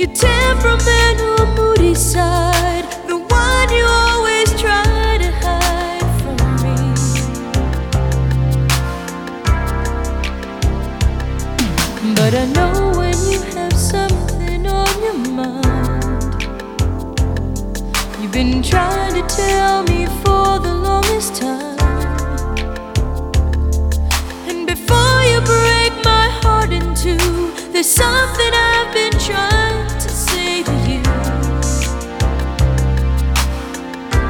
your temperamental, moody side, the one you always try to hide from me. But I know when you have something on your mind. You've been trying to tell me for the longest time. And before you break my heart in two, there's something I've been trying